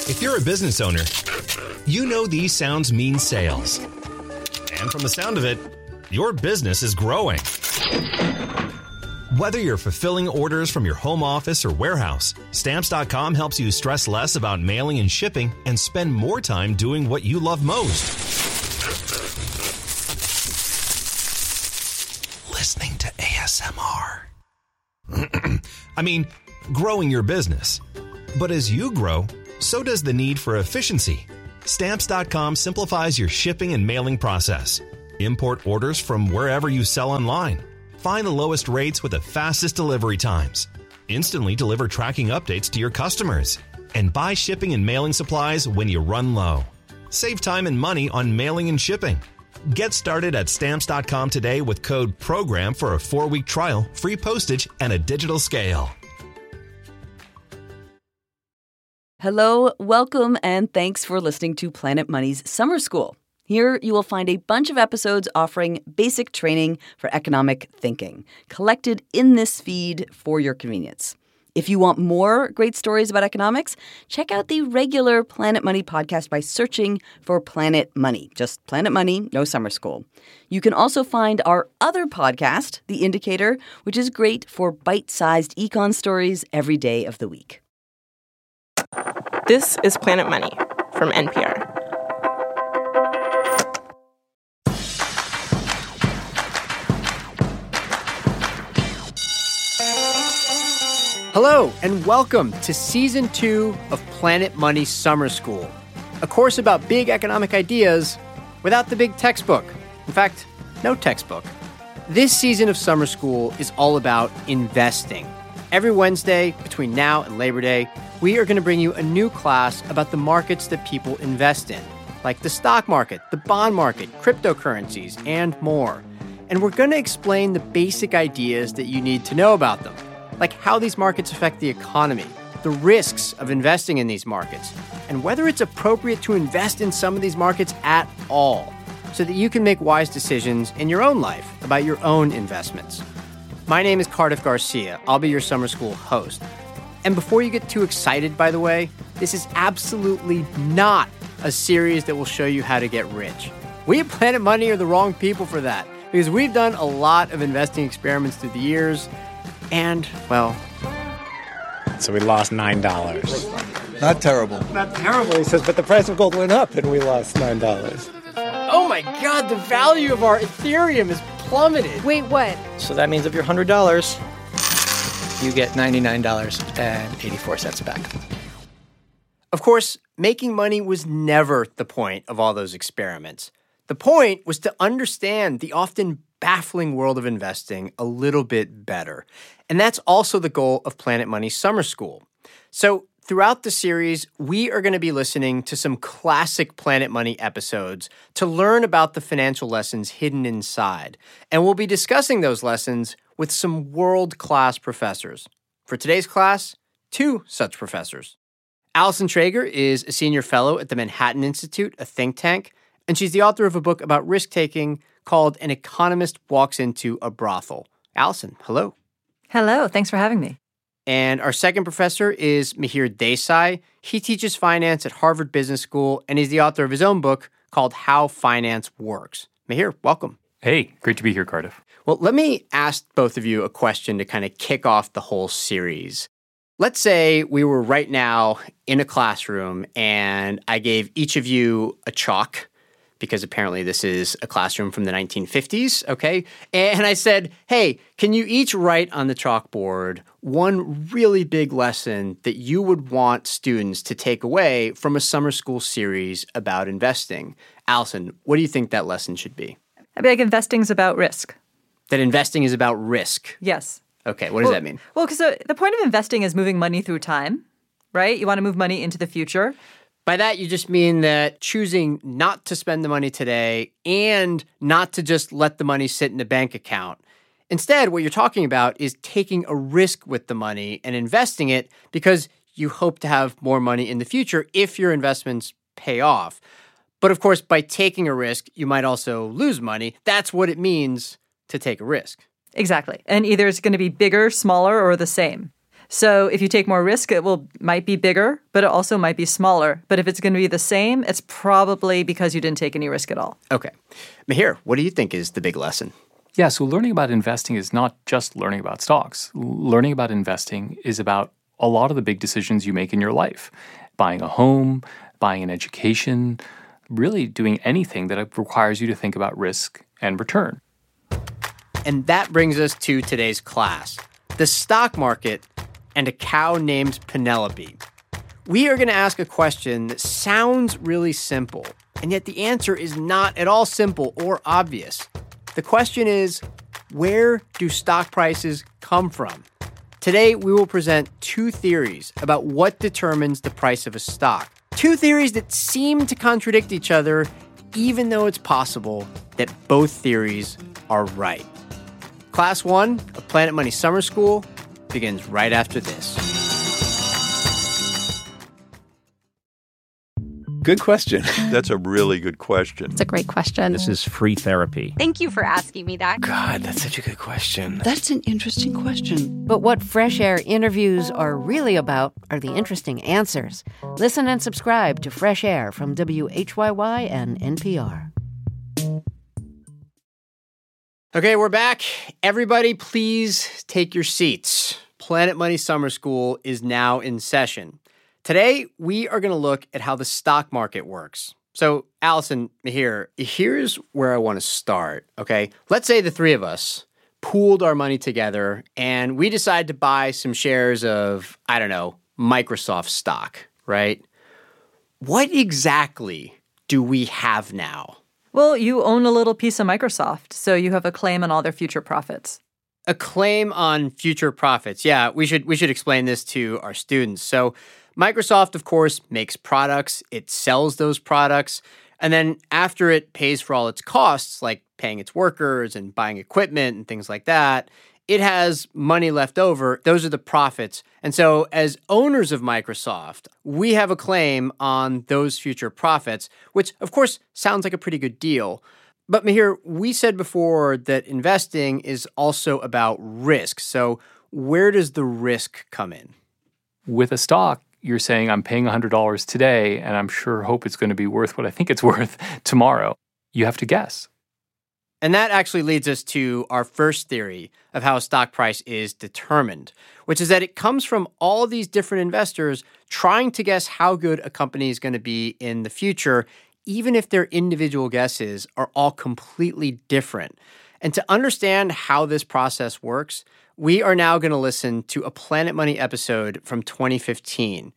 If you're a business owner, you know these sounds mean sales. And from the sound of it, your business is growing. Whether you're fulfilling orders from your home office or warehouse, Stamps.com helps you stress less about mailing and shipping and spend more time doing what you love most. Listening to ASMR. I mean, growing your business. But as you grow, so does the need for efficiency. Stamps.com simplifies your shipping and mailing process. Import orders from wherever you sell online. Find the lowest rates with the fastest delivery times. Instantly deliver tracking updates to your customers. And buy shipping and mailing supplies when you run low. Save time and money on mailing and shipping. Get started at Stamps.com today with code PROGRAM for a 4-week trial, free postage, and a digital scale. Hello, welcome, and thanks for listening to Planet Money's Summer School. Here you will find a bunch of episodes offering basic training for economic thinking, collected in this feed for your convenience. If you want more great stories about economics, check out the regular Planet Money podcast by searching for Planet Money. Just Planet Money, no summer school. You can also find our other podcast, The Indicator, which is great for bite-sized econ stories every day of the week. This is Planet Money from NPR. Hello, and welcome to Season 2 of Planet Money Summer School, a course about big economic ideas without the big textbook. In fact, no textbook. This season of Summer School is all about investing. Every Wednesday, between now and Labor Day, we are going to bring you a new class about the markets that people invest in, like the stock market, the bond market, cryptocurrencies, and more. And we're going to explain the basic ideas that you need to know about them, like how these markets affect the economy, the risks of investing in these markets, and whether it's appropriate to invest in some of these markets at all, so that you can make wise decisions in your own life about your own investments. My name is Cardiff Garcia. I'll be your summer school host. And before you get too excited, by the way, this is absolutely not a series that will show you how to get rich. We at Planet Money are the wrong people for that, because we've done a lot of investing experiments through the years, and, well... So we lost $9. Not terrible. Not terrible, he says, but the price of gold went up and we lost $9. Oh my God, the value of our Ethereum is plummeted. Wait, what? So that means if you're $100, you get $99.84 back. Of course, making money was never the point of all those experiments. The point was to understand the often baffling world of investing a little bit better. And that's also the goal of Planet Money Summer School. So throughout the series, we are going to be listening to some classic Planet Money episodes to learn about the financial lessons hidden inside. And we'll be discussing those lessons with some world-class professors. For today's class, 2 such professors. Allison Traeger is a senior fellow at the Manhattan Institute, a think tank, and she's the author of a book about risk-taking called An Economist Walks Into a Brothel. Allison, hello. Hello, thanks for having me. And our second professor is Mihir Desai. He teaches finance at Harvard Business School, and he's the author of his own book called How Finance Works. Mihir, welcome. Hey, great to be here, Cardiff. Well, let me ask both of you a question to kind of kick off the whole series. Let's say we were right now in a classroom and I gave each of you a chalk, because apparently this is a classroom from the 1950s, okay? And I said, hey, can you each write on the chalkboard one really big lesson that you would want students to take away from a summer school series about investing? Allison, what do you think that lesson should be? I'd be like, investing's about risk. That investing is about risk? Yes. Okay, what does that mean? Well, because the point of investing is moving money through time, right? You want to move money into the future. By that, you just mean that choosing not to spend the money today and not to just let the money sit in a bank account. Instead, what you're talking about is taking a risk with the money and investing it because you hope to have more money in the future if your investments pay off. But of course, by taking a risk, you might also lose money. That's what it means to take a risk. Exactly. And either it's going to be bigger, smaller, or the same. So if you take more risk, it might be bigger, but it also might be smaller. But if it's going to be the same, it's probably because you didn't take any risk at all. Okay. Mihir, what do you think is the big lesson? Yeah, so learning about investing is not just learning about stocks. Learning about investing is about a lot of the big decisions you make in your life. Buying a home, buying an education, really doing anything that requires you to think about risk and return. And that brings us to today's class, the stock market and a cow named Penelope. We are going to ask a question that sounds really simple, and yet the answer is not at all simple or obvious. The question is, where do stock prices come from? Today, we will present two theories about what determines the price of a stock. Two theories that seem to contradict each other, even though it's possible that both theories are right. Class 1 of Planet Money Summer School begins right after this. Good question. That's a really good question. It's a great question. This is free therapy. Thank you for asking me that. God, that's such a good question. That's an interesting question. But what Fresh Air interviews are really about are the interesting answers. Listen and subscribe to Fresh Air from WHYY and NPR. Okay, we're back. Everybody, please take your seats. Planet Money Summer School is now in session. Today, we are going to look at how the stock market works. So, Allison, here's where I want to start, okay? Let's say the three of us pooled our money together and we decide to buy some shares of, I don't know, Microsoft stock, right? What exactly do we have now? Well, you own a little piece of Microsoft, so you have a claim on all their future profits. A claim on future profits. Yeah, we should explain this to our students. So Microsoft, of course, makes products. It sells those products. And then after it pays for all its costs, like paying its workers and buying equipment and things like that, it has money left over. Those are the profits. And so as owners of Microsoft, we have a claim on those future profits, which, of course, sounds like a pretty good deal. But Mihir, we said before that investing is also about risk. So where does the risk come in? With a stock, you're saying I'm paying $100 today, and I'm sure hope it's going to be worth what I think it's worth tomorrow. You have to guess. And that actually leads us to our first theory of how a stock price is determined, which is that it comes from all these different investors trying to guess how good a company is going to be in the future, even if their individual guesses are all completely different. And to understand how this process works, we are now going to listen to a Planet Money episode from 2015.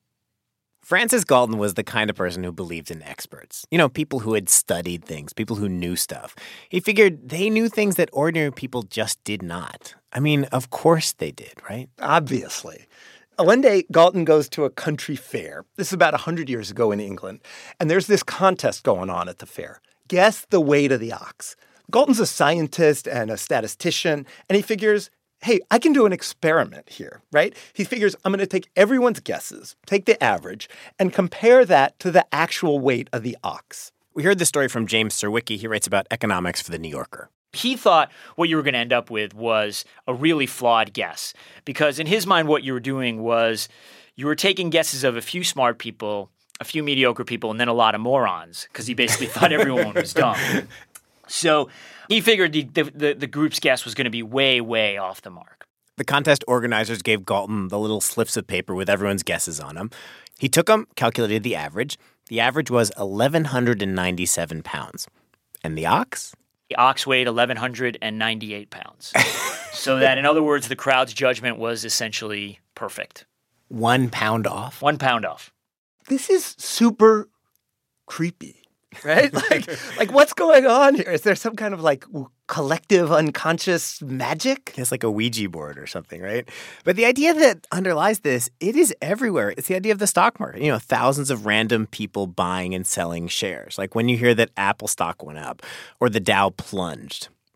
Francis Galton was the kind of person who believed in experts. You know, people who had studied things, people who knew stuff. He figured they knew things that ordinary people just did not. I mean, of course they did, right? Obviously. One day, Galton goes to a country fair. This is about 100 years ago in England. And there's this contest going on at the fair. Guess the weight of the ox. Galton's a scientist and a statistician, and he figures, hey, I can do an experiment here, right? He figures I'm going to take everyone's guesses, take the average, and compare that to the actual weight of the ox. We heard this story from James Surowiecki. He writes about economics for The New Yorker. He thought what you were going to end up with was a really flawed guess, because in his mind, what you were doing was you were taking guesses of a few smart people, a few mediocre people, and then a lot of morons, because he basically thought everyone was dumb. So he figured the group's guess was going to be way, way off the mark. The contest organizers gave Galton the little slips of paper with everyone's guesses on them. He took them, calculated the average. The average was 1,197 pounds. And the ox? The ox weighed 1,198 pounds. So that, in other words, the crowd's judgment was essentially perfect. 1 pound off? 1 pound off. This is super creepy. Right? like what's going on here? Is there some kind of collective unconscious magic? It's like a Ouija board or something, right? But the idea that underlies this, it is everywhere. It's the idea of the stock market. You know, thousands of random people buying and selling shares. Like when you hear that Apple stock went up or the Dow plunged.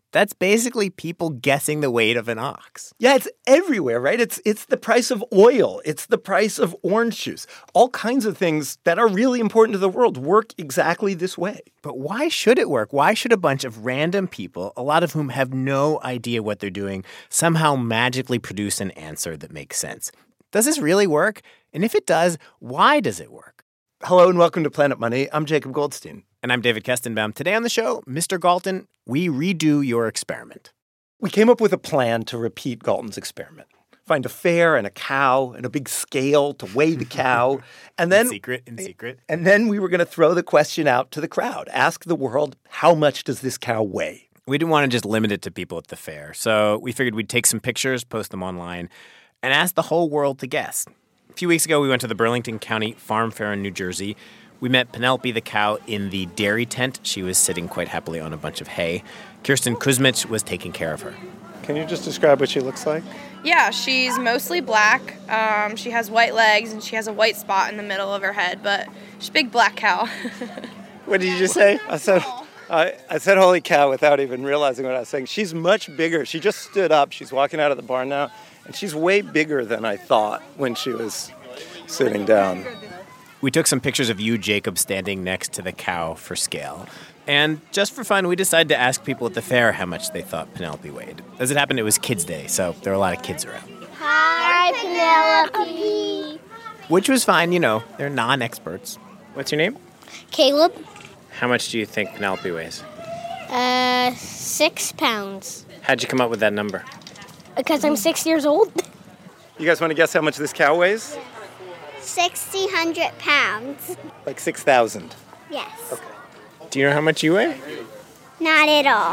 That's basically people guessing the weight of an ox. Yeah, it's everywhere, right? It's the price of oil. It's the price of orange juice. All kinds of things that are really important to the world work exactly this way. But why should it work? Why should a bunch of random people, a lot of whom have no idea what they're doing, somehow magically produce an answer that makes sense? Does this really work? And if it does, why does it work? Hello and welcome to Planet Money. I'm Jacob Goldstein. And I'm David Kestenbaum. Today on the show, Mr. Galton, we redo your experiment. We came up with a plan to repeat Galton's experiment. Find a fair and a cow and a big scale to weigh the cow. And then In secret. And then we were going to throw the question out to the crowd. Ask the world, how much does this cow weigh? We didn't want to just limit it to people at the fair. So we figured we'd take some pictures, post them online, and ask the whole world to guess. A few weeks ago, we went to the Burlington County Farm Fair in New Jersey. We met Penelope the cow in the dairy tent. She was sitting quite happily on a bunch of hay. Kirsten Kuzmich was taking care of her. Can you just describe what she looks like? Yeah, she's mostly black. She has white legs and she has a white spot in the middle of her head, but she's a big black cow. What did you just say? I said holy cow without even realizing what I was saying. She's much bigger. She just stood up. She's walking out of the barn now, and she's way bigger than I thought when she was sitting down. We took some pictures of you, Jacob, standing next to the cow for scale. And just for fun, we decided to ask people at the fair how much they thought Penelope weighed. As it happened, it was Kids' Day, so there were a lot of kids around. Hi, Penelope. Which was fine, they're non-experts. What's your name? Caleb. How much do you think Penelope weighs? 6 pounds. How'd you come up with that number? Because I'm 6 years old. You guys want to guess how much this cow weighs? 1,600 pounds. Like 6,000. Yes. Okay. Do you know how much you weigh? Not at all.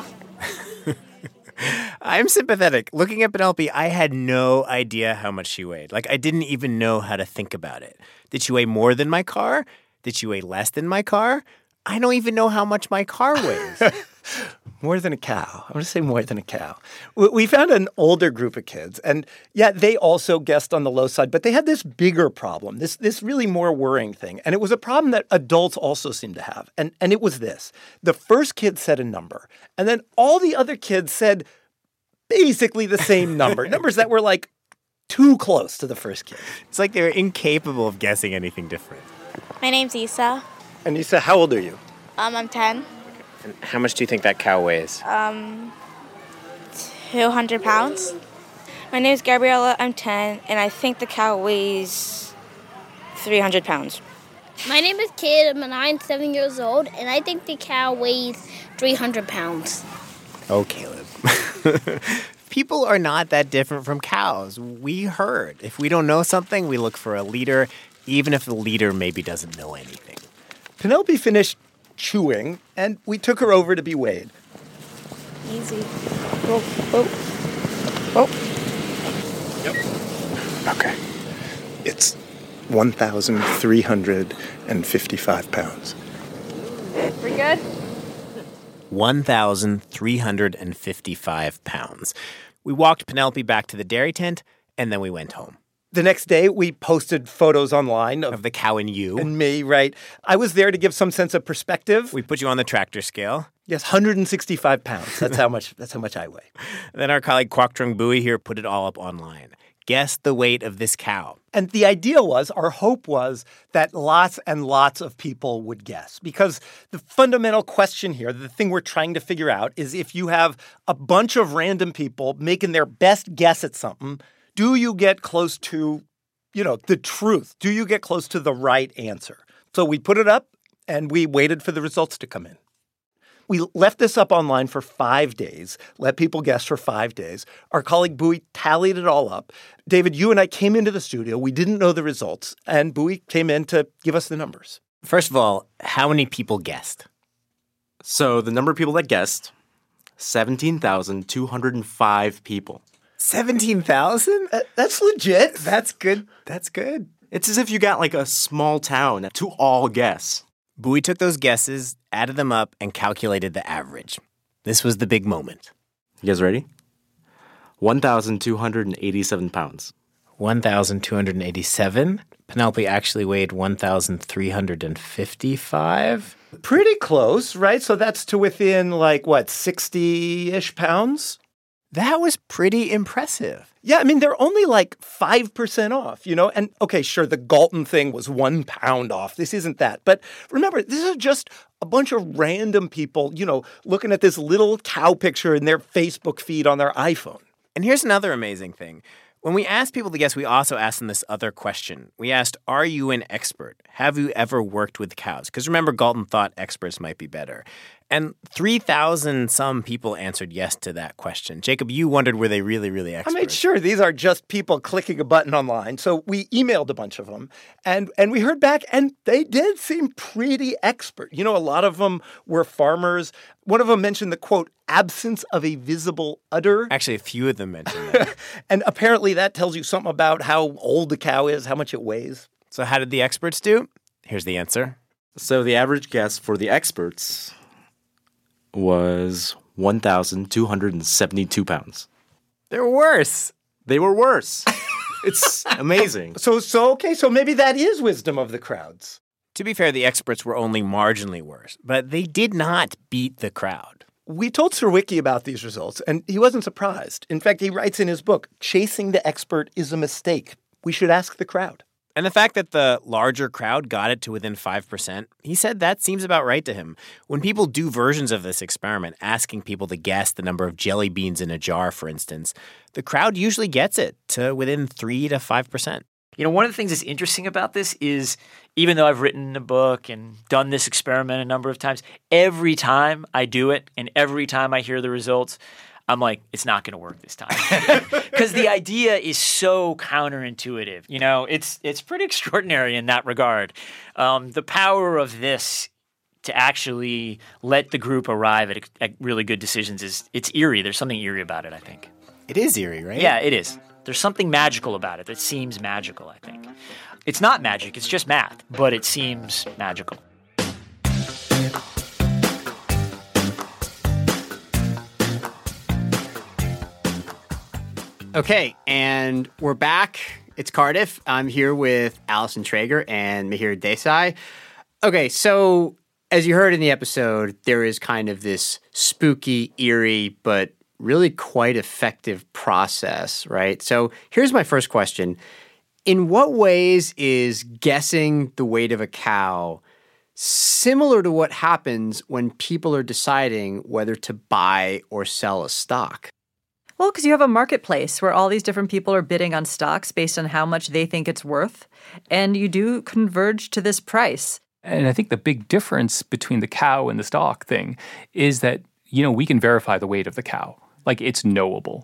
I'm sympathetic. Looking at Penelope, I had no idea how much she weighed. I didn't even know how to think about it. Did she weigh more than my car? Did she weigh less than my car? I don't even know how much my car weighs. More than a cow. I'm going to say more than a cow. We found an older group of kids, and yeah, they also guessed on the low side, but they had this bigger problem, this really more worrying thing. And it was a problem that adults also seem to have. And it was this. The first kid said a number, and then all the other kids said basically the same number, numbers that were too close to the first kid. It's like they were incapable of guessing anything different. My name's Issa. And Issa, how old are you? I'm 10. And how much do you think that cow weighs? 200 pounds. My name's Gabriella. I'm 10, and I think the cow weighs 300 pounds. My name is Caleb, and I'm 7 years old, and I think the cow weighs 300 pounds. Oh, Caleb. People are not that different from cows. We heard. If we don't know something, we look for a leader, even if the leader maybe doesn't know anything. Penelope finished chewing, and we took her over to be weighed. Easy. Whoa, whoa. Whoa. Yep. Okay. It's 1,355 pounds. We're good? 1,355 pounds. We walked Penelope back to the dairy tent, and then we went home. The next day, we posted photos online of the cow and you. And me, right. I was there to give some sense of perspective. We put you on the tractor scale. Yes, 165 pounds. That's how much I weigh. Then our colleague Kwok Trung Bui here put it all up online. Guess the weight of this cow. And the idea was, our hope was that lots and lots of people would guess. Because the fundamental question here, the thing we're trying to figure out, is if you have a bunch of random people making their best guess at something, do you get close to, the truth? Do you get close to the right answer? So we put it up, and we waited for the results to come in. We left this up online for 5 days, let people guess for 5 days. Our colleague Bui tallied it all up. David, you and I came into the studio. We didn't know the results, and Bui came in to give us the numbers. First of all, how many people guessed? So the number of people that guessed, 17,205 people. 17,000? That's legit. That's good. That's good. It's as if you got a small town to all guess. Bui took those guesses, added them up, and calculated the average. This was the big moment. You guys ready? 1,287 pounds. 1,287. Penelope actually weighed 1,355. Pretty close, right? So that's to within 60-ish pounds? That was pretty impressive. Yeah, I mean, they're only 5% off, And okay, sure, the Galton thing was 1 pound off. This isn't that. But remember, this is just a bunch of random people, looking at this little cow picture in their Facebook feed on their iPhone. And here's another amazing thing. When we asked people to guess, we also asked them this other question. We asked, are you an expert? Have you ever worked with cows? Because remember, Galton thought experts might be better. And 3,000 some people answered yes to that question. Jacob, you wondered, were they really, really experts? I mean, sure, these are just people clicking a button online. So we emailed a bunch of them, and we heard back, and they did seem pretty expert. A lot of them were farmers. One of them mentioned the, quote, absence of a visible udder. Actually, a few of them mentioned that. And apparently that tells you something about how old the cow is, how much it weighs. So how did the experts do? Here's the answer. So the average guess for the experts was 1,272 pounds. They're worse. They were worse. It's amazing. So maybe that is wisdom of the crowds. To be fair, the experts were only marginally worse, but they did not beat the crowd. We told Surowiecki about these results, and he wasn't surprised. In fact, he writes in his book, chasing the expert is a mistake. We should ask the crowd. And the fact that the larger crowd got it to within 5%, he said that seems about right to him. When people do versions of this experiment, asking people to guess the number of jelly beans in a jar, for instance, the crowd usually gets it to within 3 to 5%. One of the things that's interesting about this is, even though I've written a book and done this experiment a number of times, every time I do it and every time I hear the results, I'm like, it's not going to work this time. Because the idea is so counterintuitive. It's pretty extraordinary in that regard. The power of this to actually let the group arrive at really good decisions it's eerie. There's something eerie about it, I think. It is eerie, right? Yeah, it is. There's something magical about it that seems magical, I think. It's not magic, it's just math, but it seems magical. Okay, and we're back. It's Cardiff. I'm here with Allison Traeger and Mihir Desai. Okay, so as you heard in the episode, there is kind of this spooky, eerie, but really quite effective process, right? So here's my first question. In what ways is guessing the weight of a cow similar to what happens when people are deciding whether to buy or sell a stock? Well, because you have a marketplace where all these different people are bidding on stocks based on how much they think it's worth, and you do converge to this price. And I think the big difference between the cow and the stock thing is that, we can verify the weight of the cow. It's knowable.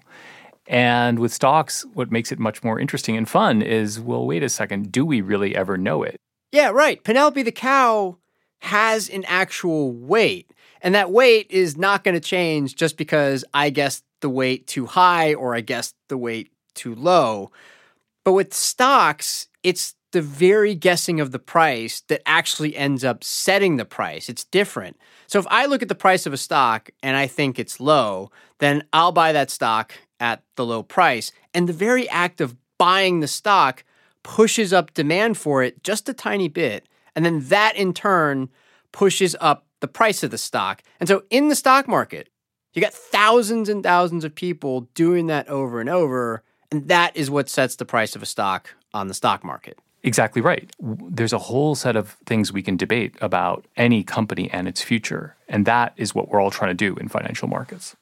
And with stocks, what makes it much more interesting and fun is, well, wait a second, do we really ever know it? Yeah, right. Penelope the cow has an actual weight, and that weight is not going to change just because I guessed the weight too high or I guessed the weight too low. But with stocks, it's the very guessing of the price that actually ends up setting the price. It's different. So if I look at the price of a stock and I think it's low, then I'll buy that stock at the low price. And the very act of buying the stock pushes up demand for it just a tiny bit. And then that in turn pushes up the price of the stock. And so in the stock market, you got thousands and thousands of people doing that over and over, and that is what sets the price of a stock on the stock market. Exactly right. There's a whole set of things we can debate about any company and its future, and that is what we're all trying to do in financial markets.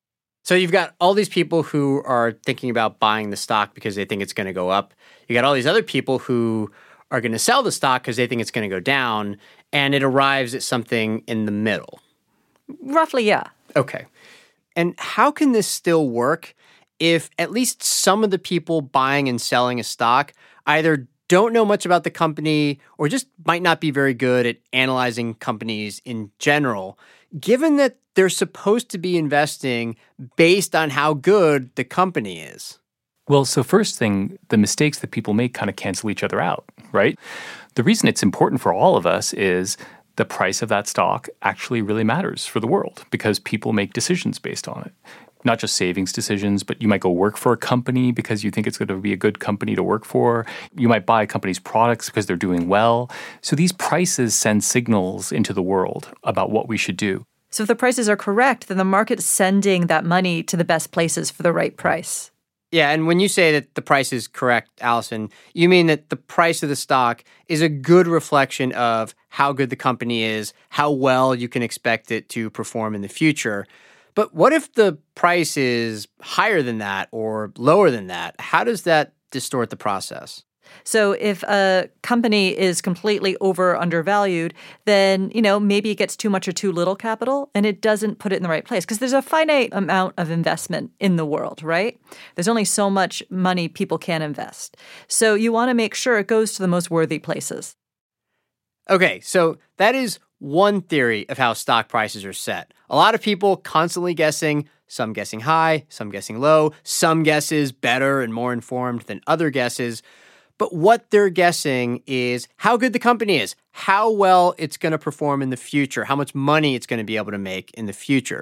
So you've got all these people who are thinking about buying the stock because they think it's going to go up. You got all these other people who are going to sell the stock because they think it's going to go down, and it arrives at something in the middle. Roughly, yeah. Okay. And how can this still work if at least some of the people buying and selling a stock either don't know much about the company or just might not be very good at analyzing companies in general, given that they're supposed to be investing based on how good the company is? Well, so first thing, the mistakes that people make kind of cancel each other out, right? The reason it's important for all of us is the price of that stock actually really matters for the world because people make decisions based on it. not just savings decisions, but you might go work for a company because you think it's going to be a good company to work for. You might buy a company's products because they're doing well. So these prices send signals into the world about what we should do. So if the prices are correct, then the market's sending that money to the best places for the right price. Yeah, and when you say that the price is correct, Allison, you mean that the price of the stock is a good reflection of how good the company is, how well you can expect it to perform in the future. But what if the price is higher than that or lower than that? How does that distort the process? So if a company is completely undervalued, then, maybe it gets too much or too little capital and it doesn't put it in the right place because there's a finite amount of investment in the world, right? There's only so much money people can invest. So you want to make sure it goes to the most worthy places. Okay, so that is one theory of how stock prices are set. A lot of people constantly guessing, some guessing high, some guessing low, some guesses better and more informed than other guesses. But what they're guessing is how good the company is, how well it's going to perform in the future, how much money it's going to be able to make in the future.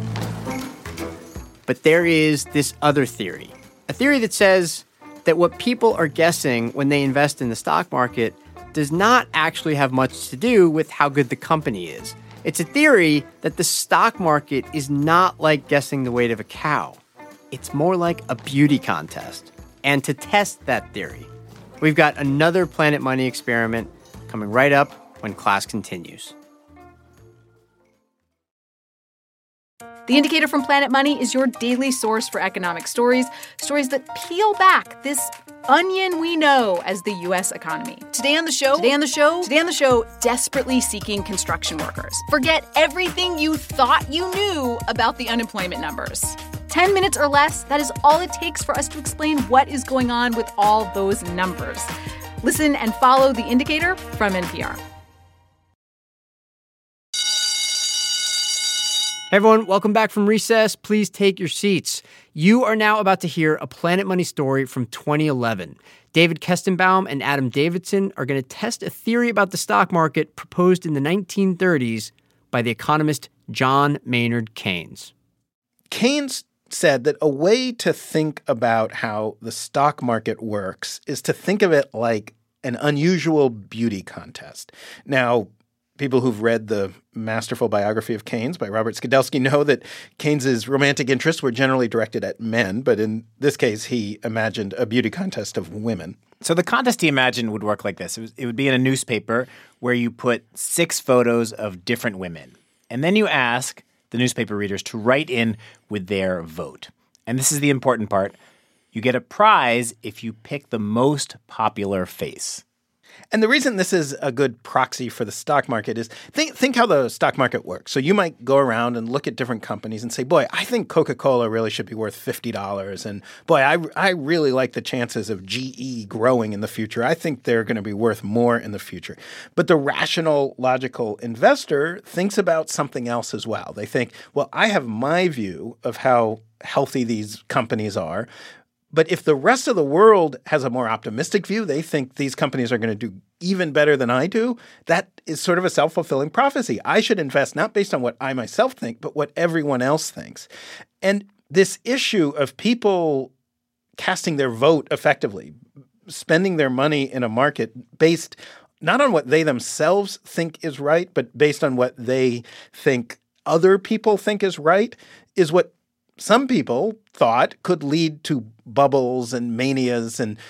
But there is this other theory, a theory that says that what people are guessing when they invest in the stock market does not actually have much to do with how good the company is. It's a theory that the stock market is not like guessing the weight of a cow. It's more like a beauty contest. And to test that theory, we've got another Planet Money experiment coming right up when class continues. The Indicator from Planet Money is your daily source for economic stories that peel back this onion we know as the U.S. economy. Today on the show, desperately seeking construction workers. Forget everything you thought you knew about the unemployment numbers. 10 minutes or less, that is all it takes for us to explain what is going on with all those numbers. Listen and follow The Indicator from NPR. Hey everyone, welcome back from recess. Please take your seats. You are now about to hear a Planet Money story from 2011. David Kestenbaum and Adam Davidson are going to test a theory about the stock market proposed in the 1930s by the economist John Maynard Keynes. Keynes said that a way to think about how the stock market works is to think of it like an unusual beauty contest. Now, people who've read the masterful biography of Keynes by Robert Skidelsky know that Keynes's romantic interests were generally directed at men, but in this case, he imagined a beauty contest of women. So the contest he imagined would work like this. It would be in a newspaper where you put 6 photos of different women, and then you ask the newspaper readers to write in with their vote. And this is the important part. You get a prize if you pick the most popular face. And the reason this is a good proxy for the stock market is think how the stock market works. So you might go around and look at different companies and say, boy, I think Coca-Cola really should be worth $50. And boy, I really like the chances of GE growing in the future. I think they're going to be worth more in the future. But the rational, logical investor thinks about something else as well. They think, well, I have my view of how healthy these companies are. But if the rest of the world has a more optimistic view, they think these companies are going to do even better than I do, that is sort of a self-fulfilling prophecy. I should invest not based on what I myself think, but what everyone else thinks. And this issue of people casting their vote effectively, spending their money in a market based not on what they themselves think is right, but based on what they think other people think is right, is what some people thought could lead to bubbles and manias and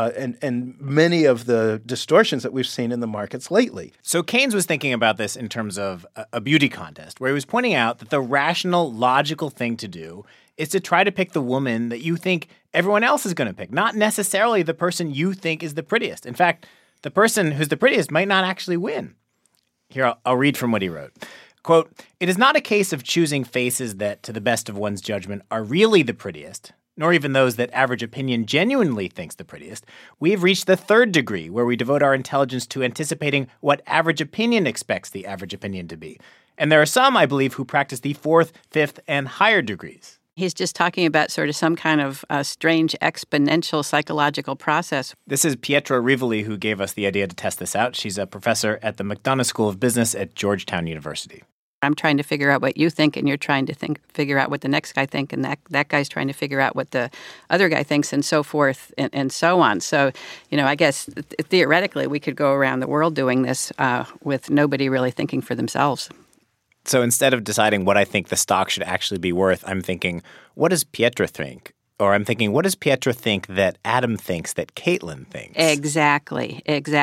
many of the distortions that we've seen in the markets lately. So Keynes was thinking about this in terms of a beauty contest, where he was pointing out that the rational, logical thing to do is to try to pick the woman that you think everyone else is going to pick, not necessarily the person you think is the prettiest. In fact, the person who's the prettiest might not actually win. Here, I'll read from what he wrote. Quote, "It is not a case of choosing faces that, to the best of one's judgment, are really the prettiest, nor even those that average opinion genuinely thinks the prettiest. We have reached the third degree, where we devote our intelligence to anticipating what average opinion expects the average opinion to be. And there are some, I believe, who practice the fourth, fifth, and higher degrees." He's just talking about sort of some kind of strange exponential psychological process. This is Pietro Rivoli, who gave us the idea to test this out. She's a professor at the McDonough School of Business at Georgetown University. I'm trying to figure out what you think, and you're trying to figure out what the next guy thinks, and that guy's trying to figure out what the other guy thinks, and so forth, and so on. So, I guess theoretically we could go around the world doing this with nobody really thinking for themselves. So instead of deciding what I think the stock should actually be worth, I'm thinking, what does Pietra think? Or I'm thinking, what does Pietra think that Adam thinks that Caitlin thinks? Exactly.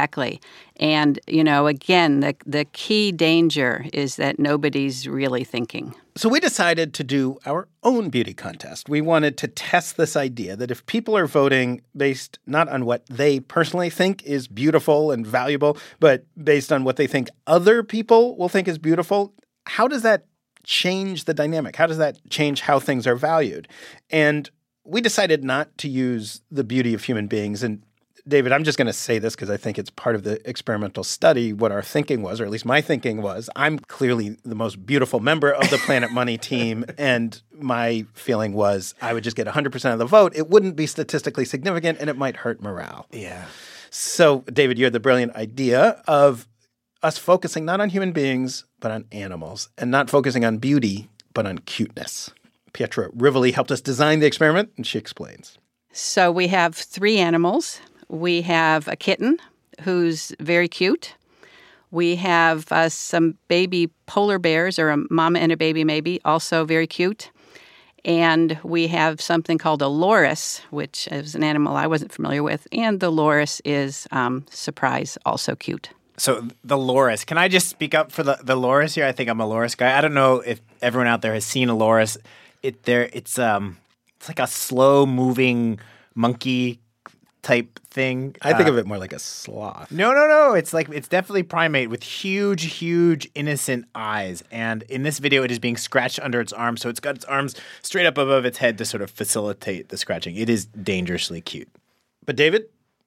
And, again, the key danger is that nobody's really thinking. So we decided to do our own beauty contest. We wanted to test this idea that if people are voting based not on what they personally think is beautiful and valuable, but based on what they think other people will think is beautiful, how does that change the dynamic? How does that change how things are valued? And we decided not to use the beauty of human beings. And David, I'm just going to say this because I think it's part of the experimental study, what our thinking was, or at least my thinking was. I'm clearly the most beautiful member of the Planet Money team. And my feeling was I would just get 100% of the vote. It wouldn't be statistically significant and it might hurt morale. Yeah. So, David, you had the brilliant idea of us focusing not on human beings, but on animals, and not focusing on beauty, but on cuteness. Pietra Rivoli helped us design the experiment, and she explains. So we have 3 animals. We have a kitten who's very cute. We have some baby polar bears, or a mama and a baby maybe, also very cute. And we have something called a loris, which is an animal I wasn't familiar with. And the loris is, surprise, also cute. So the loris, can I just speak up for the loris here? I think I'm a loris guy. I don't know if everyone out there has seen a loris. It's like a slow-moving monkey type thing. I think of it more like a sloth. No. It's definitely primate with huge, innocent eyes. And in this video, it is being scratched under its arm. So it's got its arms straight up above its head to sort of facilitate the scratching. It is dangerously cute. But David,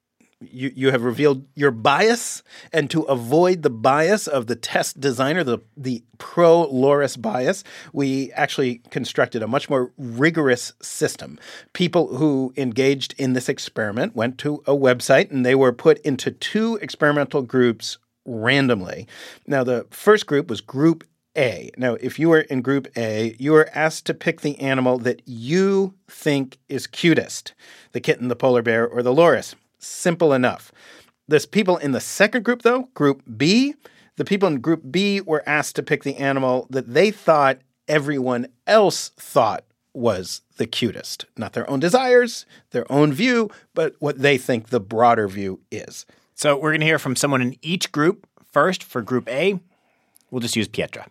you have revealed your bias, and to avoid the bias of the test designer, the pro-loris bias, we actually constructed a much more rigorous system. People who engaged in this experiment went to a website, and they were put into 2 experimental groups randomly. Now, the first group was Group A. Now, if you were in Group A, you were asked to pick the animal that you think is cutest, the kitten, the polar bear, or the loris. Simple enough. There's people in the second group, though, Group B. The people in Group B were asked to pick the animal that they thought everyone else thought was the cutest. Not their own desires, their own view, but what they think the broader view is. So we're going to hear from someone in each group. First, for Group A, we'll just use Pietra.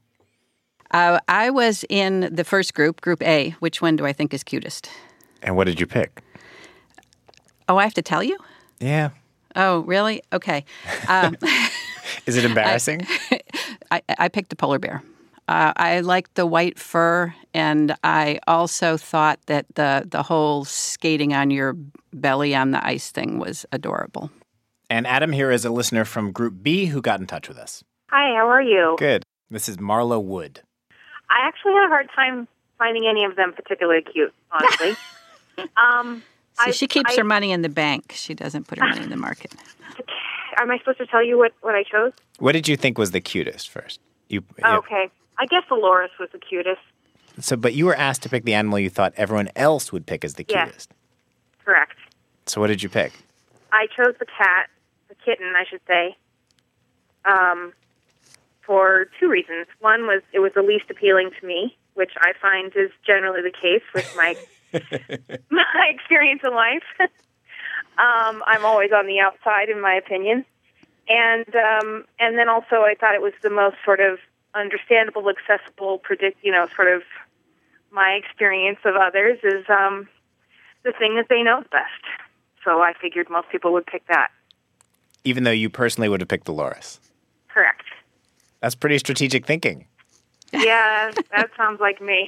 I was in the first group, Group A. Which one do I think is cutest? And what did you pick? Oh, I have to tell you? Yeah. Oh, really? Okay. Is it embarrassing? I picked the polar bear. I liked the white fur, and I also thought that the whole skating on your belly on the ice thing was adorable. And Adam here is a listener from Group B who got in touch with us. Hi, how are you? Good. This is Marla Wood. I actually had a hard time finding any of them particularly cute, honestly. So she keeps her money in the bank. She doesn't put her money in the market. Am I supposed to tell you what I chose? What did you think was the cutest first? Okay. I guess the loris was the cutest. But you were asked to pick the animal you thought everyone else would pick as the cutest. Yes. Correct. So what did you pick? I chose the kitten, I should say, for 2 reasons. One was it was the least appealing to me, which I find is generally the case with my my experience in life. I'm always on the outside, in my opinion. And then also I thought it was the most sort of understandable, accessible, sort of my experience of others is the thing that they know best. So I figured most people would pick that. Even though you personally would have picked the loris. Correct. That's pretty strategic thinking. Yeah, that sounds like me.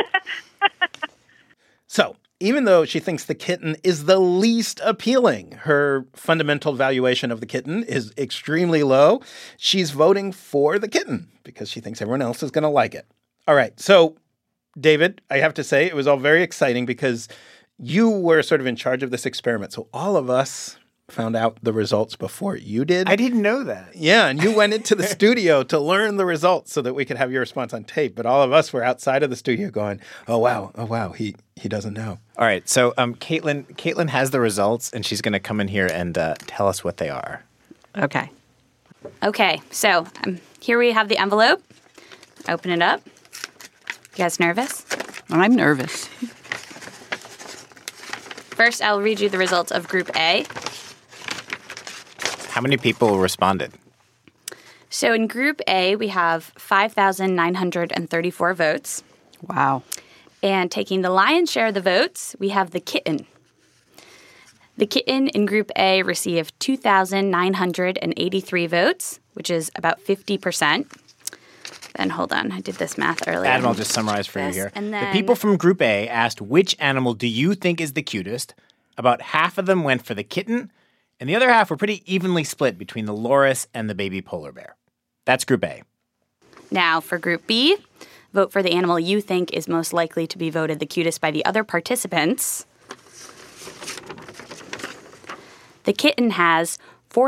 So, even though she thinks the kitten is the least appealing, her fundamental valuation of the kitten is extremely low. She's voting for the kitten because she thinks everyone else is going to like it. All right. So, David, I have to say it was all very exciting because you were sort of in charge of this experiment. So all of us found out the results before you did. I didn't know that. Yeah, and you went into the studio to learn the results so that we could have your response on tape. But all of us were outside of the studio going, oh, wow, he doesn't know. All right, so Caitlin has the results, and she's going to come in here and tell us what they are. Okay. Okay, so here we have the envelope. Open it up. You guys nervous? I'm nervous. First, I'll read you the results of Group A. How many people responded? So in Group A, we have 5,934 votes. Wow. And taking the lion's share of the votes, we have the kitten. The kitten in Group A received 2,983 votes, which is about 50%. Then hold on, I did this math earlier. Adam, I'll just summarize for you here. And then, the people from Group A asked which animal do you think is the cutest. About half of them went for the kitten, and the other half were pretty evenly split between the loris and the baby polar bear. That's Group A. Now for Group B, vote for the animal you think is most likely to be voted the cutest by the other participants. The kitten has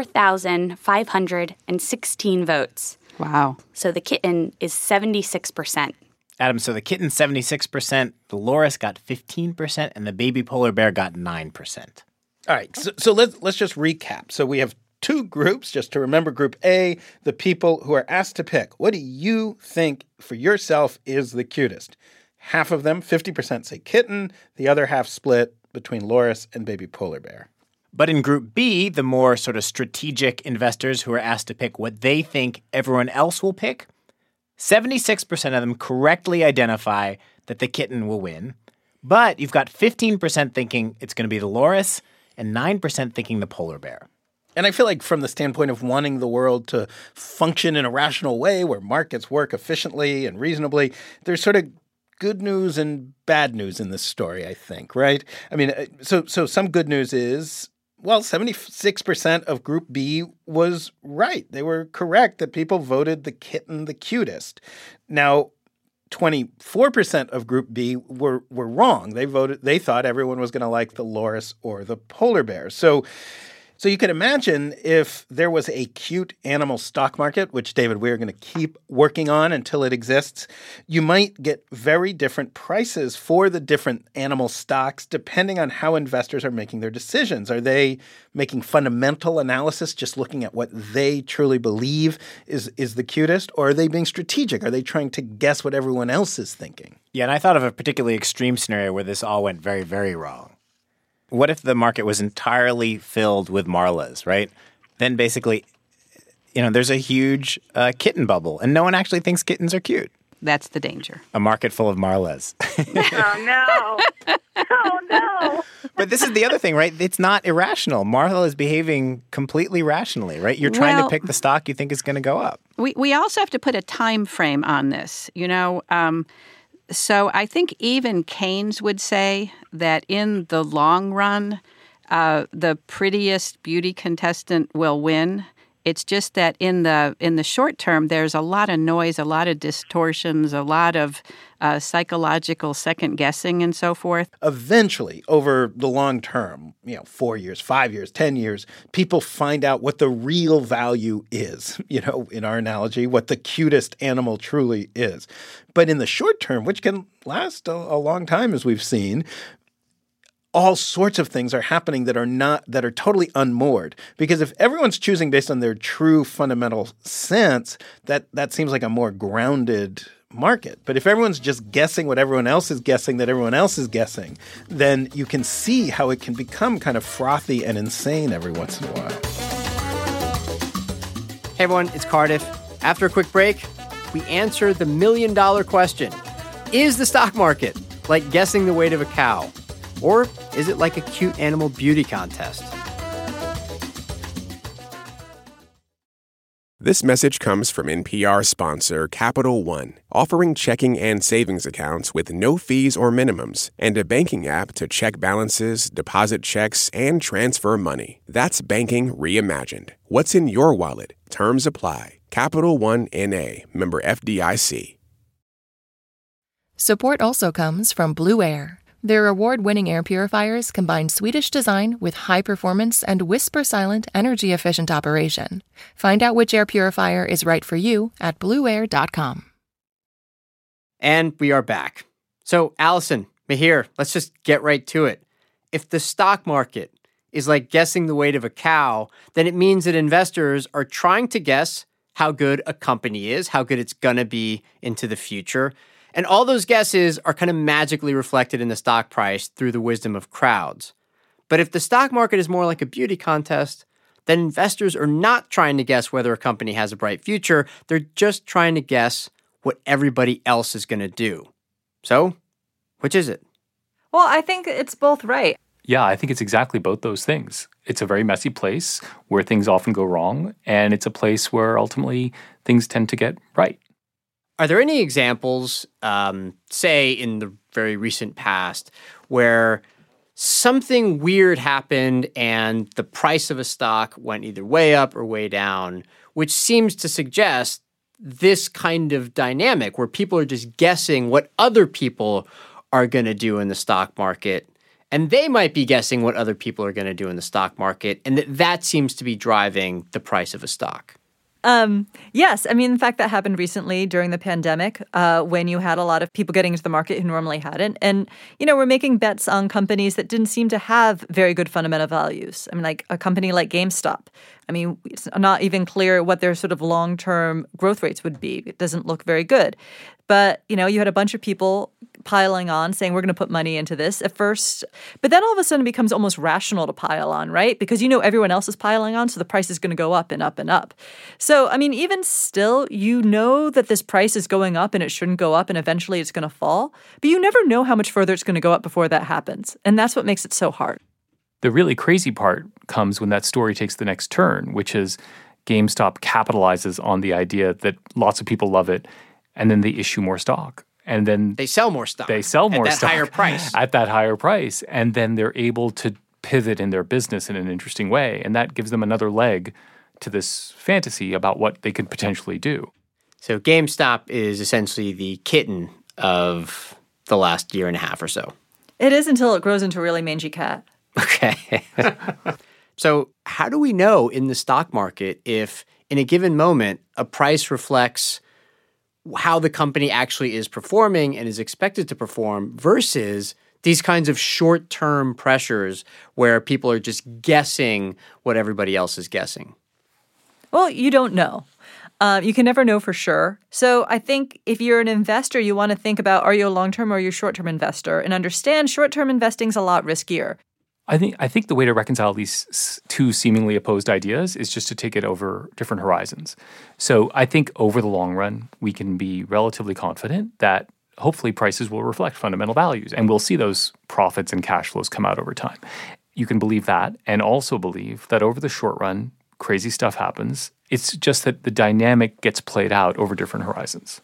4,516 votes. Wow. So the kitten is 76%. Adam, so the kitten's 76%, the loris got 15%, and the baby polar bear got 9%. All right, so let's just recap. So we have two groups, just to remember. Group A, the people who are asked to pick. What do you think for yourself is the cutest? Half of them, 50%, say kitten. The other half split between loris and baby polar bear. But in Group B, the more sort of strategic investors who are asked to pick what they think everyone else will pick, 76% of them correctly identify that the kitten will win. But you've got 15% thinking it's going to be the loris and 9% thinking the polar bear. And I feel like from the standpoint of wanting the world to function in a rational way where markets work efficiently and reasonably, there's sort of good news and bad news in this story, I think, right? I mean, so some good news is, well, 76% of Group B was right. They were correct that people voted the kitten the cutest. Now, 24% of Group B were wrong. They thought everyone was going to like the loris or the polar bear. So you can imagine if there was a cute animal stock market, which, David, we're going to keep working on until it exists, you might get very different prices for the different animal stocks depending on how investors are making their decisions. Are they making fundamental analysis, just looking at what they truly believe is the cutest, or are they being strategic? Are they trying to guess what everyone else is thinking? Yeah, and I thought of a particularly extreme scenario where this all went very, very wrong. What if the market was entirely filled with marlas, right? Then basically, there's a huge kitten bubble, and no one actually thinks kittens are cute. That's the danger. A market full of marlas. Oh, no. Oh, no. But this is the other thing, right? It's not irrational. Marla is behaving completely rationally, right? You're trying to pick the stock you think is going to go up. We also have to put a time frame on this, So I think even Keynes would say that in the long run, the prettiest beauty contestant will win. It's just that in the short term, there's a lot of noise, a lot of distortions, a lot of psychological second guessing and so forth. Eventually, over the long term, 4 years, 5 years, 10 years, people find out what the real value is, in our analogy, what the cutest animal truly is. But in the short term, which can last a long time, as we've seen, all sorts of things are happening that are totally unmoored. Because if everyone's choosing based on their true fundamental sense, that seems like a more grounded market. But if everyone's just guessing what everyone else is guessing that everyone else is guessing, then you can see how it can become kind of frothy and insane every once in a while. Hey everyone, it's Cardiff. After a quick break, we answer the $1 million question. Is the stock market like guessing the weight of a cow? Or is it like a cute animal beauty contest? This message comes from NPR sponsor Capital One, offering checking and savings accounts with no fees or minimums, and a banking app to check balances, deposit checks, and transfer money. That's banking reimagined. What's in your wallet? Terms apply. Capital One N.A., member FDIC. Support also comes from Blue Air. Their award-winning air purifiers combine Swedish design with high performance and whisper-silent, energy-efficient operation. Find out which air purifier is right for you at blueair.com. And we are back. So, Allison, Mihir, let's just get right to it. If the stock market is like guessing the weight of a cow, then it means that investors are trying to guess how good a company is, how good it's going to be into the future. And all those guesses are kind of magically reflected in the stock price through the wisdom of crowds. But if the stock market is more like a beauty contest, then investors are not trying to guess whether a company has a bright future. They're just trying to guess what everybody else is going to do. So, which is it? Well, I think it's both right. Yeah, I think it's exactly both those things. It's a very messy place where things often go wrong, and it's a place where ultimately things tend to get right. Are there any examples, say in the very recent past, where something weird happened and the price of a stock went either way up or way down, which seems to suggest this kind of dynamic where people are just guessing what other people are going to do in the stock market, and they might be guessing what other people are going to do in the stock market, and that seems to be driving the price of a stock? Yes. I mean, in fact, that happened recently during the pandemic when you had a lot of people getting into the market who normally hadn't. And, we're making bets on companies that didn't seem to have very good fundamental values. I mean, like a company like GameStop. I mean, it's not even clear what their sort of long-term growth rates would be. It doesn't look very good. But, you had a bunch of people piling on saying, we're going to put money into this at first. But then all of a sudden it becomes almost rational to pile on, right? Because everyone else is piling on, so the price is going to go up and up and up. So, I mean, even still, that this price is going up and it shouldn't go up and eventually it's going to fall. But you never know how much further it's going to go up before that happens. And that's what makes it so hard. The really crazy part comes when that story takes the next turn, which is GameStop capitalizes on the idea that lots of people love it, and then they issue more stock. And then they sell more stock. They sell more stock. At that higher price. At that higher price. And then they're able to pivot in their business in an interesting way. And that gives them another leg to this fantasy about what they could potentially do. So GameStop is essentially the kitten of the last year and a half or so. It is until it grows into a really mangy cat. Okay. So how do we know in the stock market if in a given moment a price reflects how the company actually is performing and is expected to perform versus these kinds of short-term pressures where people are just guessing what everybody else is guessing? Well, you don't know. You can never know for sure. So I think if you're an investor, you want to think about, are you a long-term or are you a short-term investor? And understand short-term investing is a lot riskier. I think the way to reconcile these two seemingly opposed ideas is just to take it over different horizons. So I think over the long run, we can be relatively confident that hopefully prices will reflect fundamental values and we'll see those profits and cash flows come out over time. You can believe that and also believe that over the short run, crazy stuff happens. It's just that the dynamic gets played out over different horizons.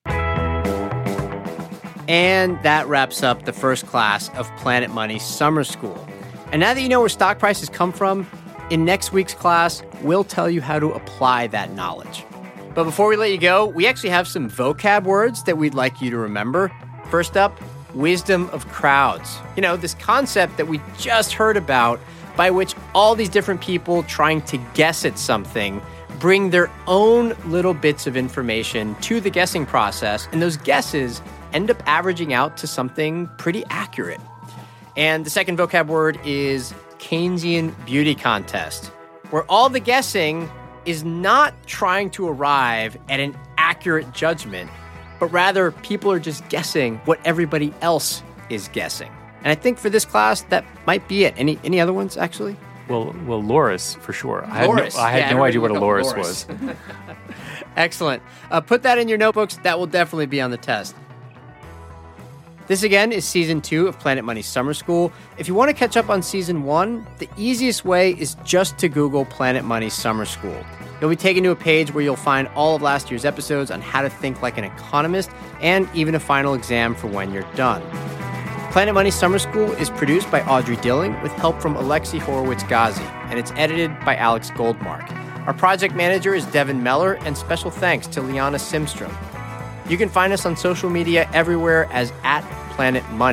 And that wraps up the first class of Planet Money Summer School. And now that you know where stock prices come from, in next week's class, we'll tell you how to apply that knowledge. But before we let you go, we actually have some vocab words that we'd like you to remember. First up, wisdom of crowds. This concept that we just heard about by which all these different people trying to guess at something bring their own little bits of information to the guessing process, and those guesses end up averaging out to something pretty accurate. And the second vocab word is Keynesian beauty contest, where all the guessing is not trying to arrive at an accurate judgment, but rather people are just guessing what everybody else is guessing. And I think for this class, that might be it. Any other ones, actually? Well, Loris, for sure. Loris. I had no idea what a Loris was. Excellent. Put that in your notebooks. That will definitely be on the test. This, again, is Season 2 of Planet Money Summer School. If you want to catch up on Season 1, the easiest way is just to Google Planet Money Summer School. You'll be taken to a page where you'll find all of last year's episodes on how to think like an economist and even a final exam for when you're done. Planet Money Summer School is produced by Audrey Dilling with help from Alexi Horowitz-Ghazi, and it's edited by Alex Goldmark. Our project manager is Devin Meller, and special thanks to Liana Simstrom. You can find us on social media everywhere as @Planet Money.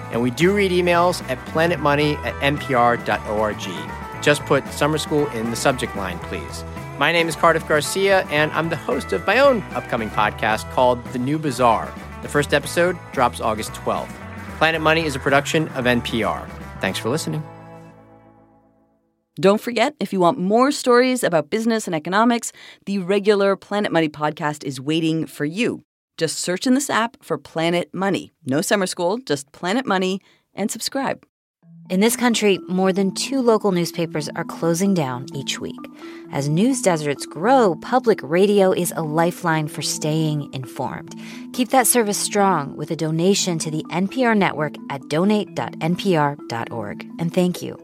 And we do read emails at planetmoney@npr.org. Just put summer school in the subject line, please. My name is Cardiff Garcia, and I'm the host of my own upcoming podcast called The New Bazaar. The first episode drops August 12th. Planet Money is a production of NPR. Thanks for listening. Don't forget, if you want more stories about business and economics, the regular Planet Money podcast is waiting for you. Just search in this app for Planet Money. No summer school, just Planet Money, and subscribe. In this country, more than 2 local newspapers are closing down each week. As news deserts grow, public radio is a lifeline for staying informed. Keep that service strong with a donation to the NPR network at donate.npr.org. And thank you.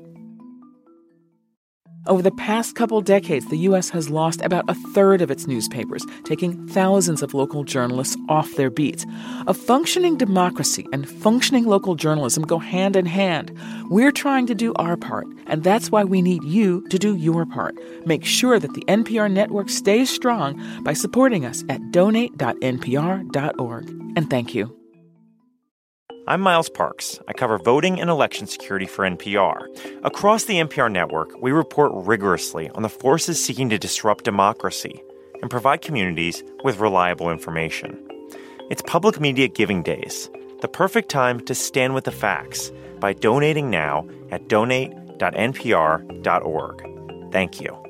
Over the past couple decades, the U.S. has lost about a third of its newspapers, taking thousands of local journalists off their beats. A functioning democracy and functioning local journalism go hand in hand. We're trying to do our part, and that's why we need you to do your part. Make sure that the NPR network stays strong by supporting us at donate.npr.org. And thank you. I'm Miles Parks. I cover voting and election security for NPR. Across the NPR network, we report rigorously on the forces seeking to disrupt democracy and provide communities with reliable information. It's Public Media Giving Days, the perfect time to stand with the facts by donating now at donate.npr.org. Thank you.